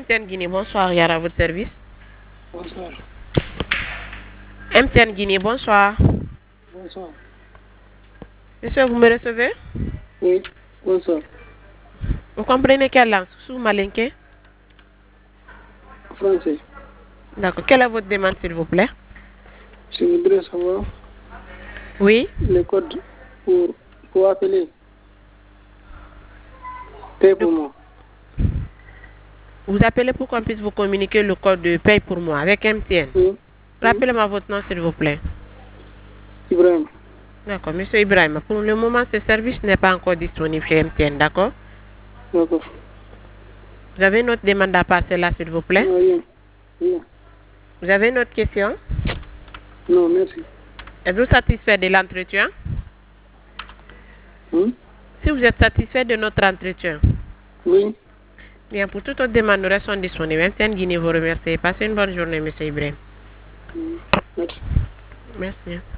MTN Guinée, bonsoir, Yara, à votre service. Bonsoir. MTN Guinée, bonsoir. Bonsoir. Monsieur, vous me recevez? Oui, bonsoir. Vous comprenez quelle langue? Sous malinké? Français. D'accord. Quelle est votre demande, s'il vous plaît? Je voudrais savoir Oui. les codes pour appeler. Paye pour moi. Vous appelez pour qu'on puisse vous communiquer le code de paye pour moi avec MTN. Oui. Rappelez-moi votre nom, s'il vous plaît. Ibrahim. D'accord, monsieur Ibrahim. Pour le moment, ce service n'est pas encore disponible chez MTN, d'accord? D'accord. Vous avez une autre demande à passer là, s'il vous plaît? Non, rien. Rien. Vous avez une autre question? Non, merci. Êtes-vous satisfait de l'entretien? Si vous êtes satisfait de notre entretien. Oui. Bien, pour toute autre demande, nous restons disponibles. MTN Guinée vous remercie. Passez une bonne journée, monsieur Ibrahim. Merci. Merci.